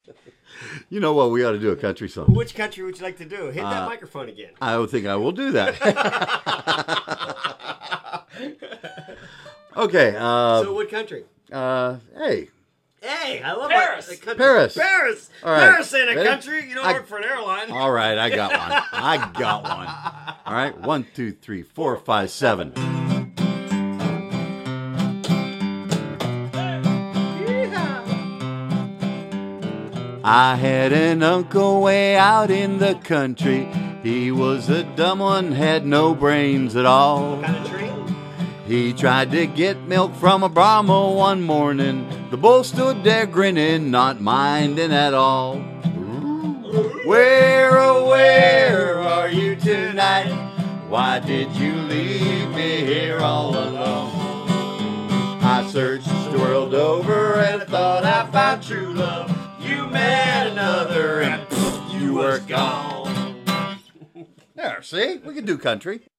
You know what? We ought to do a country song. Which country would you like to do? Hit that microphone again. I don't think I will do that. Okay. So what country? Hey. Hey, I love Paris. it. Paris. Paris. All right. Paris ain't a Ready? country. You don't work for an airline. All right, I got one. I got one. All right, 1, 2, 3, 4, 5, 7. I had an uncle way out in the country. He was a dumb one, had no brains at all. What kind of tree? He tried to get milk from a Brahmo one morning. The bull stood there grinning, not minding at all. Where, oh, where are you tonight? Why did you leave me here all alone? I searched the world over and thought I found true love. You met another and you were gone. There, see? We can do country.